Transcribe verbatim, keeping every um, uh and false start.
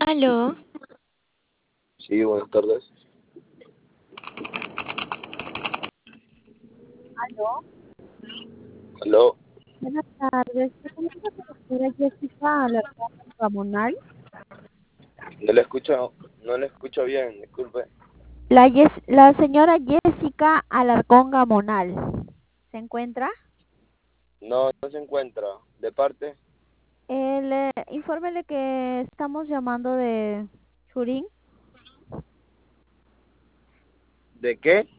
Aló, Sí, buenas tardes. Aló, Aló, buenas tardes. ¿Se comunica con la señora Jessica Alarcón Gamonal? no le escucho, no le escucho bien, disculpe. La, Yes- la señora Jessica Alarcón Gamonal. ¿Se encuentra? No, no se encuentra. ¿De parte? El, eh, infórmele que estamos llamando de Churín, ¿De qué?